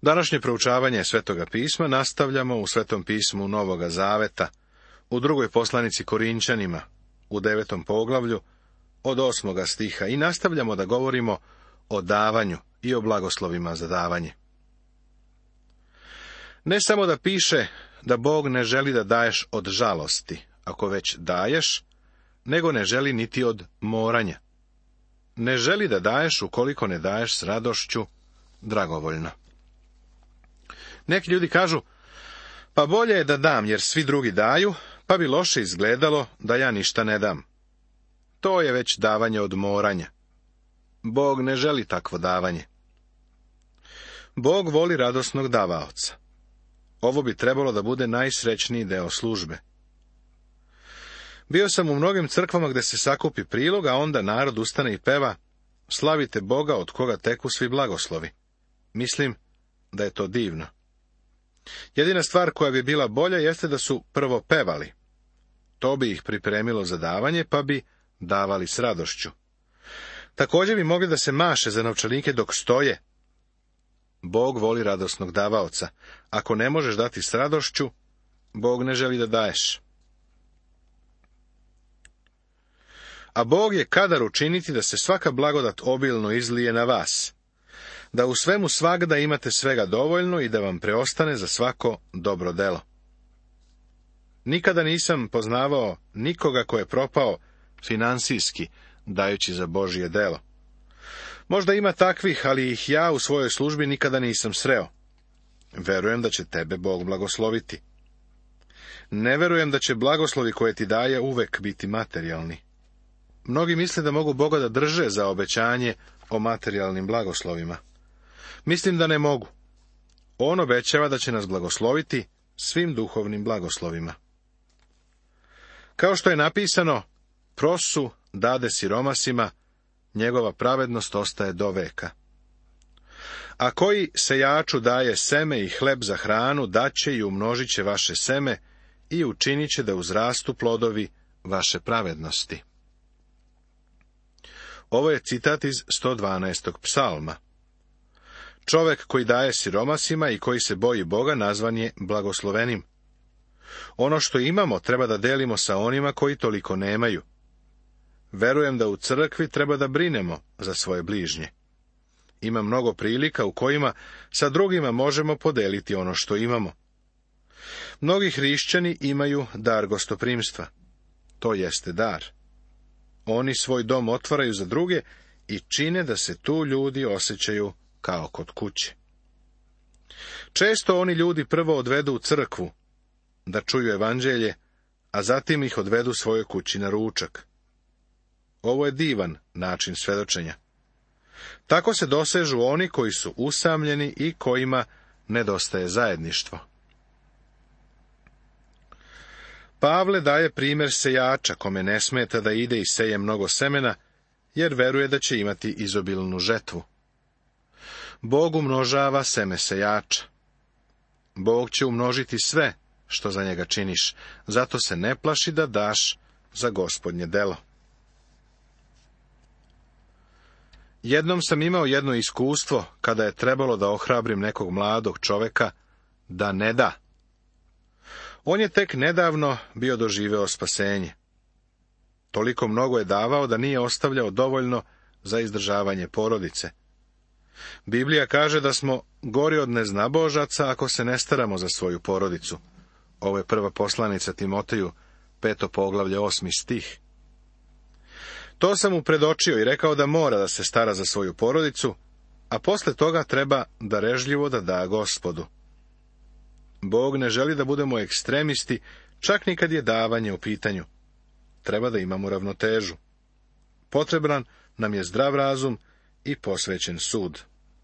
Današnje proučavanje Svetoga pisma nastavljamo u Svetom pismu Novoga Zaveta, u drugoj poslanici Korinčanima, u 9. poglavlju, od 8. stiha, i nastavljamo da govorimo o davanju i o blagoslovima za davanje. Ne samo da piše da Bog ne želi da daješ od žalosti, ako već daješ, nego ne želi niti od moranja. Ne želi da daješ ukoliko ne daješ s radošću, dragovoljno. Neki ljudi kažu, pa bolje je da dam jer svi drugi daju, pa bi loše izgledalo da ja ništa ne dam. To je već davanje od moranja. Bog ne želi takvo davanje. Bog voli radosnog davaoca. Ovo bi trebalo da bude najsrećniji deo službe. Bio sam u mnogim crkvama gde se sakupi prilog, a onda narod ustane i peva, slavite Boga od koga teku svi blagoslovi. Mislim da je to divno. Jedina stvar koja bi bila bolja jeste da su prvo pevali. To bi ih pripremilo za davanje, pa bi davali s radošću. Također bi mogli da se maše za novčanike dok stoje. Bog voli radosnog davaoca. Ako ne možeš dati s radošću, Bog ne želi da daješ. A Bog je kadar učiniti da se svaka blagodat obilno izlije na vas, da u svemu svagda imate svega dovoljno i da vam preostane za svako dobro delo. Nikada nisam poznavao nikoga ko je propao finansijski, dajući za Božje delo. Možda ima takvih, ali ih ja u svojoj službi nikada nisam sreo. Verujem da će tebe Bog blagosloviti. Ne verujem da će blagoslovi koje ti daje uvek biti materijalni. Mnogi misle da mogu Boga da drže za obećanje o materijalnim blagoslovima. Mislim da ne mogu. On obećava da će nas blagosloviti svim duhovnim blagoslovima. Kao što je napisano, prosu dade siromasima, njegova pravednost ostaje do veka. A koji sejaču daje seme i hleb za hranu, daće i umnožit će vaše seme i učinit će da uzrastu plodovi vaše pravednosti. Ovo je citat iz 112. psalma. Čovek koji daje siromasima i koji se boji Boga nazvan je blagoslovenim. Ono što imamo treba da delimo sa onima koji toliko nemaju. Verujem da u crkvi treba da brinemo za svoje bližnje. Ima mnogo prilika u kojima sa drugima možemo podeliti ono što imamo. Mnogi hrišćani imaju dar gostoprimstva. To jeste dar. Oni svoj dom otvaraju za druge i čine da se tu ljudi osjećaju kao kod kuće. Često oni ljudi prvo odvedu u crkvu, da čuju evanđelje, a zatim ih odvedu svojoj kući na ručak. Ovo je divan način svedočenja. Tako se dosežu oni koji su usamljeni i kojima nedostaje zajedništvo. Pavle daje primjer sejača, kome ne smeta da ide i seje mnogo semena, jer veruje da će imati izobilnu žetvu. Bog umnožava seme sejača. Bog će umnožiti sve što za njega činiš, zato se ne plaši da daš za Gospodnje delo. Jednom sam imao jedno iskustvo kada je trebalo da ohrabrim nekog mladog čoveka da ne da. On je tek nedavno bio doživeo spasenje. Toliko mnogo je davao da nije ostavljao dovoljno za izdržavanje porodice. Biblija kaže da smo gori od neznabožaca ako se ne staramo za svoju porodicu. Ovo je prva poslanica Timoteju, 5. poglavlje, 8. stih. To sam mu predočio i rekao da mora da se stara za svoju porodicu, a posle toga treba darežljivo da da Gospodu. Bog ne želi da budemo ekstremisti, čak ni kad je davanje u pitanju. Treba da imamo ravnotežu. Potreban nam je zdrav razum i posvećen sud.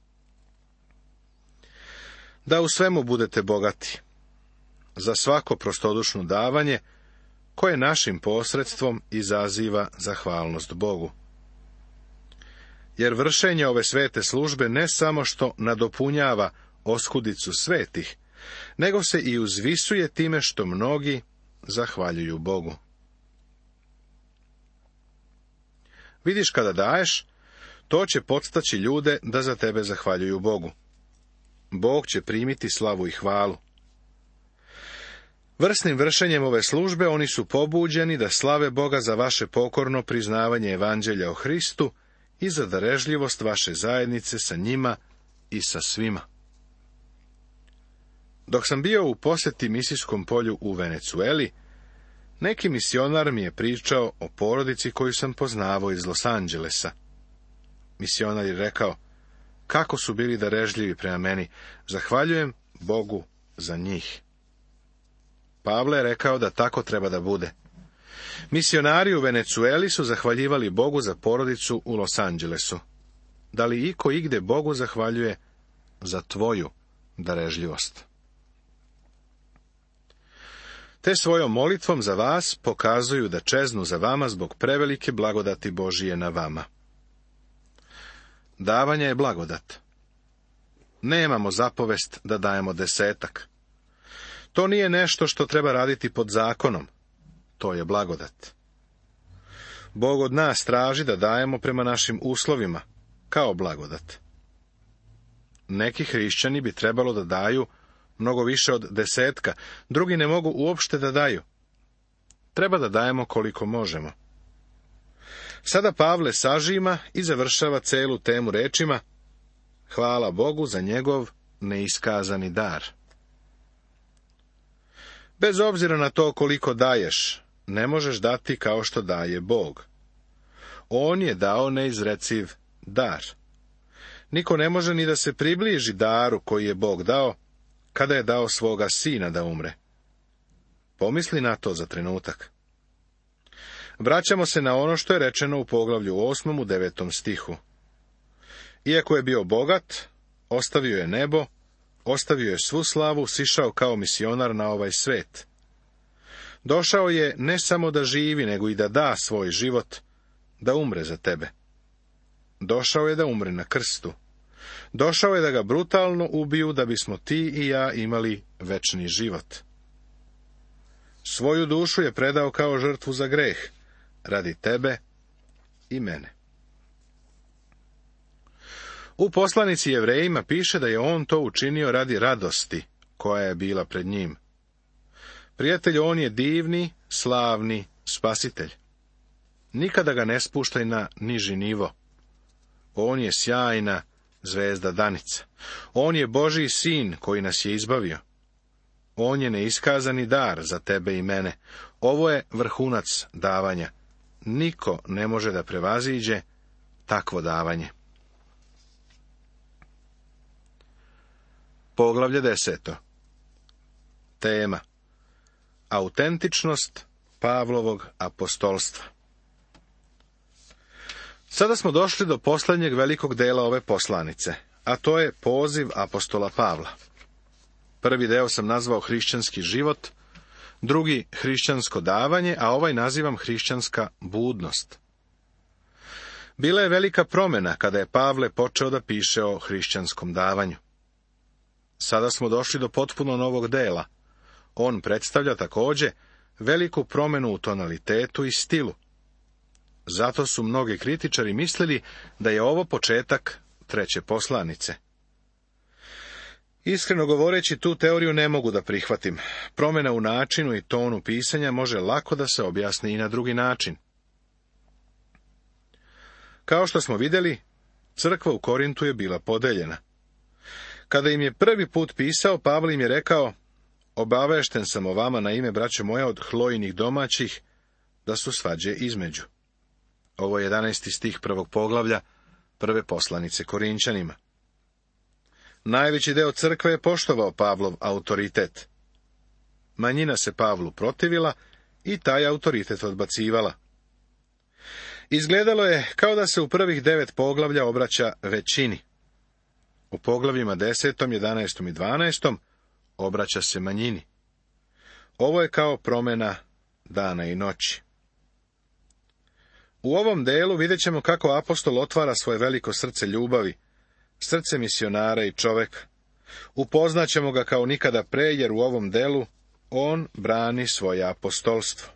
Da u svemu budete bogati. Za svako prostodušno davanje, koje našim posredstvom izaziva zahvalnost Bogu. Jer vršenje ove svete službe ne samo što nadopunjava oskudicu svetih, nego se i uzvisuje time što mnogi zahvaljuju Bogu. Vidiš, kada daješ, to će podstaći ljude da za tebe zahvaljuju Bogu. Bog će primiti slavu i hvalu. Vrsnim vršenjem ove službe oni su pobuđeni da slave Boga za vaše pokorno priznavanje evanđelja o Hristu i za darežljivost vaše zajednice sa njima i sa svima. Dok sam bio u posjeti misijskom polju u Venecueli, neki misionar mi je pričao o porodici koju sam poznavao iz Los Angelesa. Misionar je rekao, kako su bili darežljivi prema meni, zahvaljujem Bogu za njih. Pavle je rekao da tako treba da bude. Misionari u Venecueli su zahvaljivali Bogu za porodicu u Los Angelesu. Da li iko igde Bogu zahvaljuje za tvoju darežljivost? Te svojom molitvom za vas pokazuju da čeznu za vama zbog prevelike blagodati Božije na vama. Davanje je blagodat. Nemamo zapovest da dajemo 10. To nije nešto što treba raditi pod zakonom. To je blagodat. Bog od nas traži da dajemo prema našim uslovima, kao blagodat. Neki hrišćani bi trebalo da daju mnogo više od 10, drugi ne mogu uopšte da daju. Treba da dajemo koliko možemo. Sada Pavle sažima i završava celu temu rečima: hvala Bogu za njegov neiskazani dar. Bez obzira na to koliko daješ, ne možeš dati kao što daje Bog. On je dao neizreciv dar. Niko ne može ni da se približi daru koji je Bog dao, kada je dao svoga sina da umre. Pomisli na to za trenutak. Vraćamo se na ono što je rečeno u poglavlju 8. u 9. stihu. Iako je bio bogat, ostavio je nebo, ostavio je svu slavu, sišao kao misionar na ovaj svet. Došao je ne samo da živi, nego i da da svoj život, da umre za tebe. Došao je da umre na krstu. Došao je da ga brutalno ubiju, da bismo ti i ja imali večni život. Svoju dušu je predao kao žrtvu za greh, radi tebe i mene. U poslanici Jevrejima piše da je on to učinio radi radosti koja je bila pred njim. Prijatelju, on je divni, slavni spasitelj. Nikada ga ne spuštaj na niži nivo. On je sjajna zvezda danica. On je Božji sin koji nas je izbavio. On je neiskazani dar za tebe i mene. Ovo je vrhunac davanja. Niko ne može da prevaziđe takvo davanje. Poglavlje 10. Tema: autentičnost Pavlovog apostolstva. Sada smo došli do posljednjeg velikog dela ove poslanice, a to je poziv apostola Pavla. Prvi deo sam nazvao hrišćanski život, drugi hrišćansko davanje, a ovaj nazivam hrišćanska budnost. Bila je velika promjena kada je Pavle počeo da piše o hrišćanskom davanju. Sada smo došli do potpuno novog dela. On predstavlja također veliku promjenu u tonalitetu i stilu. Zato su mnogi kritičari mislili da je ovo početak 3. poslanice. Iskreno govoreći, tu teoriju ne mogu da prihvatim. Promjena u načinu i tonu pisanja može lako da se objasni i na drugi način. Kao što smo vidjeli, crkva u Korintu je bila podeljena. Kada im je prvi put pisao, Pavle im je rekao: obavešten sam o vama na ime, braćo moja, od Hlojinih domaćih, da su svađe između. Ovo je 11. stih 1. poglavlja 1. poslanice Korinćanima. Najveći deo crkve je poštovao Pavlov autoritet. Manjina se Pavlu protivila i taj autoritet odbacivala. Izgledalo je kao da se u prvih 9 poglavlja obraća većini. U poglavljima 10., 11. i 12. obraća se manjini. Ovo je kao promjena dana i noći. U ovom delu vidjet ćemo kako apostol otvara svoje veliko srce ljubavi, srce misionara i čoveka. Upoznaćemo ga kao nikada pre, jer u ovom delu on brani svoje apostolstvo.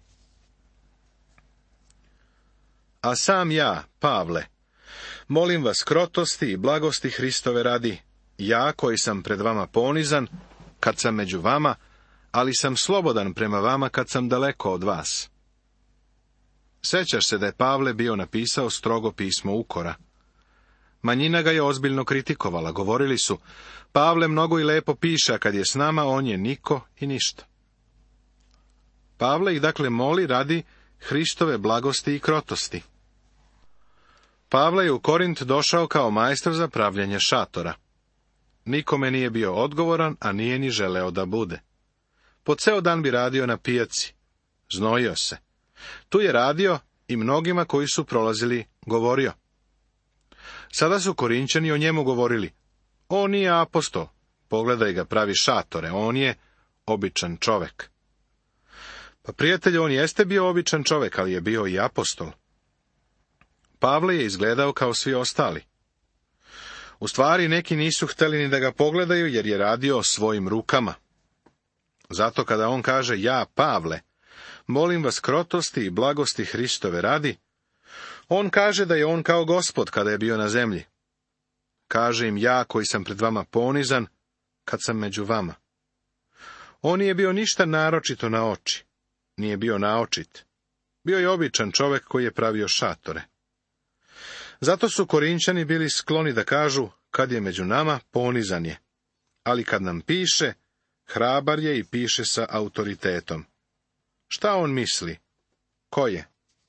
A sam ja, Pavle, molim vas krotosti i blagosti Hristove radi, ja koji sam pred vama ponizan, kad sam među vama, ali sam slobodan prema vama kad sam daleko od vas. Sjećaš se da je Pavle bio napisao strogo pismo ukora. Manjina ga je ozbiljno kritikovala, govorili su, Pavle mnogo i lepo piše, a kad je s nama, on je niko i ništa. Pavle ih dakle moli radi Hristove blagosti i krotosti. Pavle je u Korint došao kao majstor za pravljenje šatora. Nikome nije bio odgovoran, a nije ni želeo da bude. Po ceo dan bi radio na pijaci. Znojio se. Tu je radio i mnogima koji su prolazili govorio. Sada su Korinćani o njemu govorili. On nije apostol. Pogledaj ga, pravi šatore. On je običan čovek. Pa prijatelju, on jeste bio običan čovek, ali je bio i apostol. Pavle je izgledao kao svi ostali. U stvari, neki nisu hteli ni da ga pogledaju, jer je radio svojim rukama. Zato kada on kaže, ja, Pavle, molim vas krotosti i blagosti Hristove radi, on kaže da je on kao Gospod kada je bio na zemlji. Kaže im, ja koji sam pred vama ponizan, kad sam među vama. On nije bio ništa naročito na oči. Nije bio naočit. Bio je običan čovek koji je pravio šatore. Zato su Korinćani bili skloni da kažu, kad je među nama, ponizan je. Ali kad nam piše, hrabar je i piše sa autoritetom. Šta on misli? Ko je?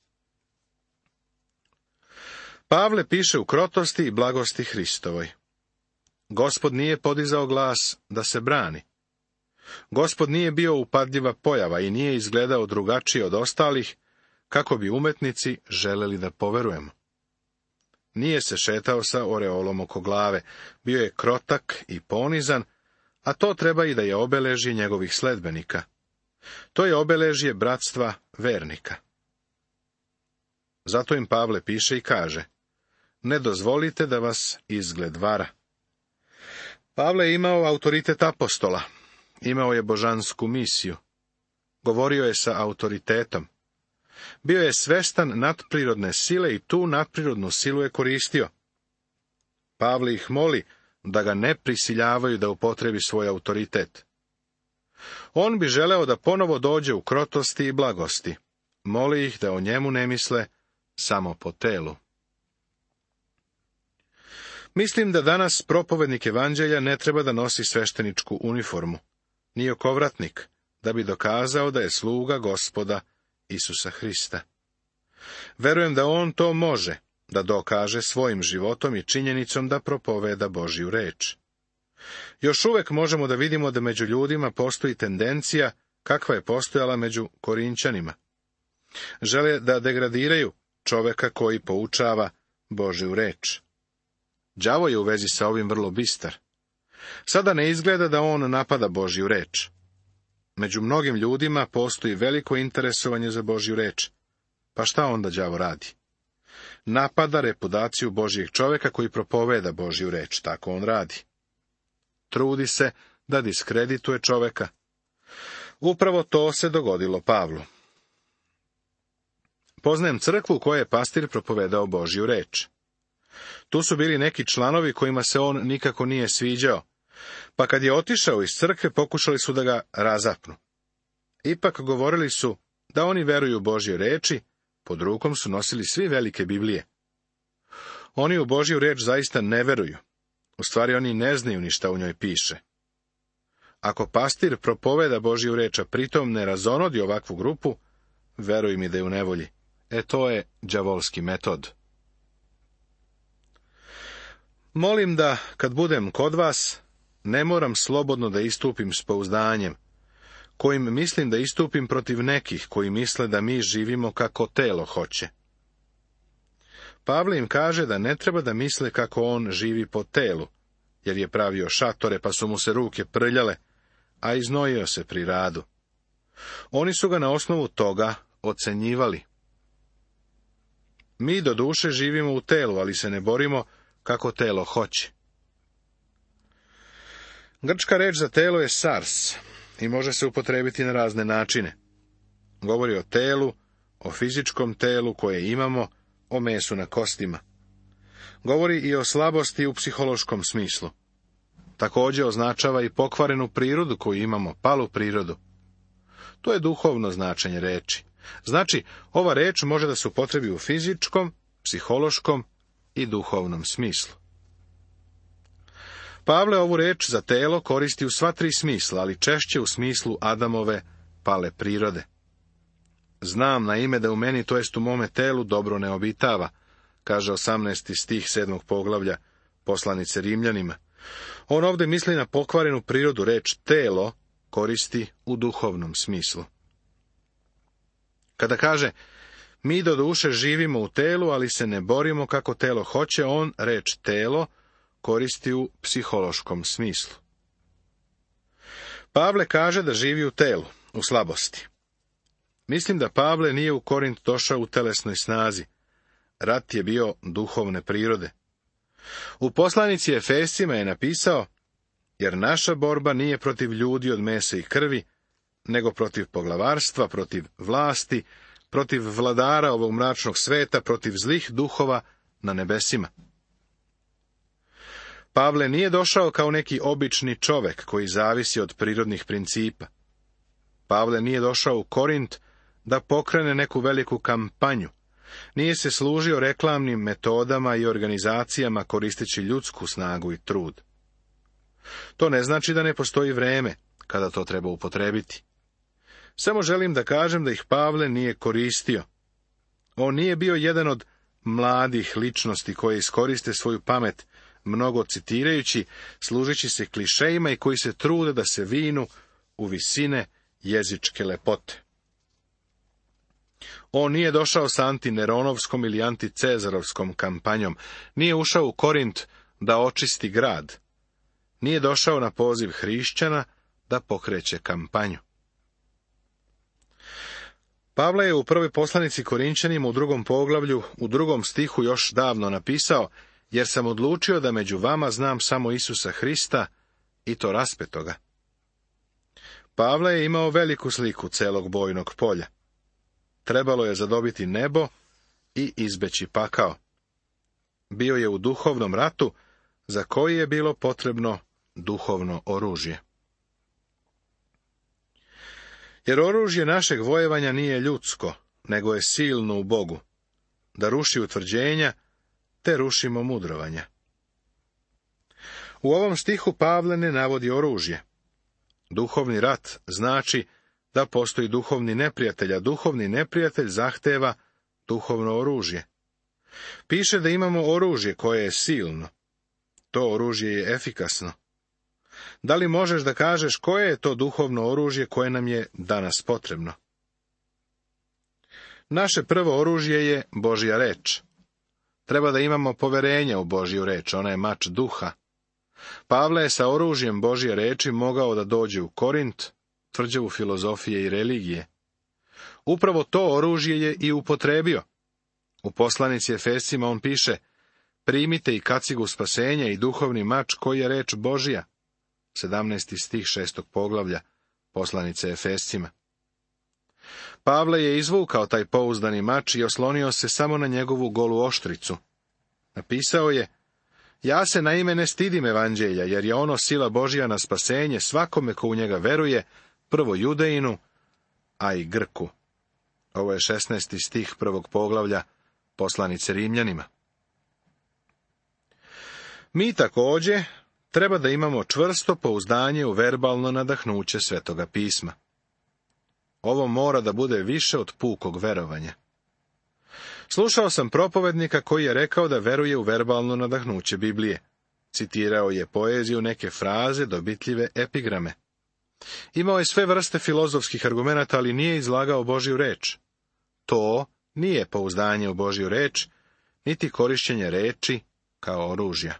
Pavle piše u krotosti i blagosti Hristovoj. Gospod nije podizao glas da se brani. Gospod nije bio upadljiva pojava i nije izgledao drugačije od ostalih, kako bi umetnici želeli da poverujemo. Nije se šetao sa oreolom oko glave, bio je krotak i ponizan, a to treba i da je obeležje njegovih sledbenika. To je obeležje bratstva vernika. Zato im Pavle piše i kaže, ne dozvolite da vas izgled vara. Pavle je imao autoritet apostola, imao je božansku misiju, govorio je sa autoritetom. Bio je svestan nadprirodne sile i tu nadprirodnu silu je koristio. Pavle ih moli da ga ne prisiljavaju da upotrebi svoj autoritet. On bi želeo da ponovo dođe u krotosti i blagosti. Moli ih da o njemu ne misle samo po telu. Mislim da danas propovednik evanđelja ne treba da nosi svešteničku uniformu, ni okovratnik, da bi dokazao da je sluga Gospoda Isusa Hrista. Verujem da on to može, da dokaže svojim životom i činjenicom da propoveda Božju reč. Još uvek možemo da vidimo da među ljudima postoji tendencija kakva je postojala među Korinćanima. Žele da degradiraju čoveka koji poučava Božju reč. Đavo je u vezi sa ovim vrlo bistar. Sada ne izgleda da on napada Božju reč. Među mnogim ljudima postoji veliko interesovanje za Božju reč. Pa šta onda đavo radi? Napada reputaciju Božjeg čoveka koji propoveda Božju reč, tako on radi. Trudi se da diskredituje čoveka. Upravo to se dogodilo Pavlu. Poznajem crkvu u kojoj je pastir propovedao Božju reč. Tu su bili neki članovi kojima se on nikako nije sviđao, pa kad je otišao iz crkve pokušali su da ga razapnu. Ipak govorili su da oni veruju Božjoj reči, pod rukom su nosili svi velike Biblije. Oni u Božju reč zaista ne veruju. U stvari oni ne znaju ni šta u njoj piše. Ako pastir propoveda Božju reč, a pritom ne razonodi ovakvu grupu, veruj mi da je u nevolji. To je đavolski metod. Molim da, kad budem kod vas, ne moram slobodno da istupim s pouzdanjem, kojim mislim da istupim protiv nekih koji misle da mi živimo kako telo hoće. Pavle im kaže da ne treba da misle kako on živi po telu, jer je pravio šatore pa su mu se ruke prljale, a iznojio se pri radu. Oni su ga na osnovu toga ocenjivali. Mi do duše živimo u telu, ali se ne borimo kako telo hoće. Grčka reč za telo je sars i može se upotrebiti na razne načine. Govori o telu, o fizičkom telu koje imamo, o mesu na kostima. Govori i o slabosti u psihološkom smislu. Također označava i pokvarenu prirodu koju imamo, palu prirodu. To je duhovno značenje reči. Znači, ova reč može da se upotrebi u fizičkom, psihološkom i duhovnom smislu. Pavle ovu reč za telo koristi u sva tri smisla, ali češće u smislu Adamove pale prirode. Znam na ime da u meni, to jest u mome telu, dobro ne obitava, kaže 18. stih 7. poglavlja poslanice Rimljanima. On ovdje misli na pokvarenu prirodu, reč telo koristi u duhovnom smislu. Kada kaže, mi do duše živimo u telu, ali se ne borimo kako telo hoće, on reč telo koristi u psihološkom smislu. Pavle kaže da živi u telu, u slabosti. Mislim da Pavle nije u Korint došao u telesnoj snazi. Rat je bio duhovne prirode. U poslanici Efescima je napisao, jer naša borba nije protiv ljudi od mesa i krvi, nego protiv poglavarstva, protiv vlasti, protiv vladara ovog mračnog sveta, protiv zlih duhova na nebesima. Pavle nije došao kao neki obični čovek koji zavisi od prirodnih principa. Pavle nije došao u Korint da pokrene neku veliku kampanju. Nije se služio reklamnim metodama i organizacijama koristeći ljudsku snagu i trud. To ne znači da ne postoji vreme kada to treba upotrebiti. Samo želim da kažem da ih Pavle nije koristio. On nije bio jedan od mladih ličnosti koje iskoriste svoju pamet, mnogo citirajući, služeći se klišejima i koji se trude da se vinu u visine jezičke lepote. On nije došao sa antineronovskom ili anticezarovskom kampanjom, nije ušao u Korint da očisti grad, nije došao na poziv hrišćana da pokreće kampanju. Pavle je u prvoj poslanici Korinćanima u 2. poglavlju, u 2. stihu još davno napisao, jer sam odlučio da među vama znam samo Isusa Hrista i to raspetoga. Pavle je imao veliku sliku celog bojnog polja. Trebalo je zadobiti nebo i izbeći pakao. Bio je u duhovnom ratu, za koji je bilo potrebno duhovno oružje. Jer oružje našeg vojevanja nije ljudsko, nego je silno u Bogu, da ruši utvrđenja, te rušimo mudrovanja. U ovom stihu Pavle ne navodi oružje. Duhovni rat znači da postoji duhovni neprijatelj, a duhovni neprijatelj zahteva duhovno oružje. Piše da imamo oružje koje je silno. To oružje je efikasno. Da li možeš da kažeš koje je to duhovno oružje koje nam je danas potrebno? Naše prvo oružje je Božja reč. Treba da imamo poverenja u Božju reč, ona je mač duha. Pavle je sa oružjem Božje reči mogao da dođe u Korint, tvrđavu filozofije i religije. Upravo to oružje je i upotrebio. U poslanici Efescima on piše, primite i kacigu spasenja i duhovni mač koji je reč Božja. 17. stih 6. poglavlja poslanice Efescima. Pavle je izvukao taj pouzdani mač i oslonio se samo na njegovu golu oštricu. Napisao je, ja se naime ne stidim evanđelja, jer je ono sila Božja na spasenje svakome ko u njega veruje, prvo Judejinu, a i Grku. Ovo je 16. stih 1. poglavlja poslanice Rimljanima. Mi također treba da imamo čvrsto pouzdanje u verbalno nadahnuće Svetoga pisma. Ovo mora da bude više od pukog verovanja. Slušao sam propovednika koji je rekao da veruje u verbalno nadahnuće Biblije. Citirao je poeziju, neke fraze, dobitljive epigrame. Imao je sve vrste filozofskih argumenata, ali nije izlagao Božju reč. To nije pouzdanje u Božju reč, niti korišćenje reči kao oružja.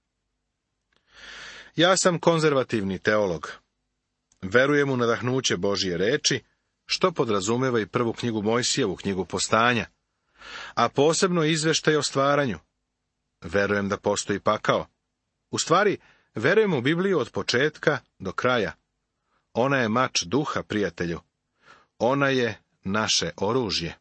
Ja sam konzervativni teolog. Verujem u nadahnuće Božje reči, što podrazumeva i prvu knjigu Mojsijevu, knjigu Postanja, a posebno izveštaj o stvaranju. Verujem da postoji pakao. U stvari, verujem u Bibliju od početka do kraja. Ona je mač duha, prijatelju. Ona je naše oružje.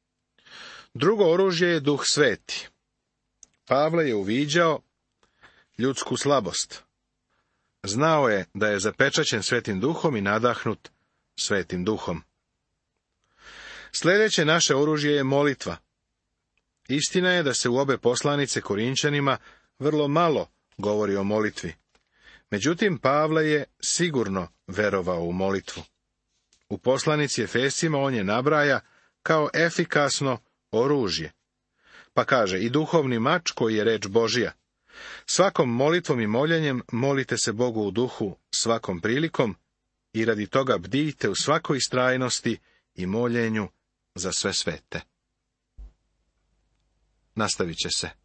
Drugo oružje je Duh Sveti. Pavle je uviđao ljudsku slabost. Znao je da je zapečaćen Svetim Duhom i nadahnut Svetim Duhom. Sljedeće naše oružje je molitva. Istina je da se u obe poslanice Korinćanima vrlo malo govori o molitvi. Međutim, Pavle je sigurno verovao u molitvu. U poslanici Efesima on je nabraja kao efikasno oružje. Pa kaže, i duhovni mač koji je reč Božija. Svakom molitvom i moljenjem molite se Bogu u duhu svakom prilikom i radi toga bdijte u svakoj istrajnosti i moljenju za sve svete. Nastavit će se.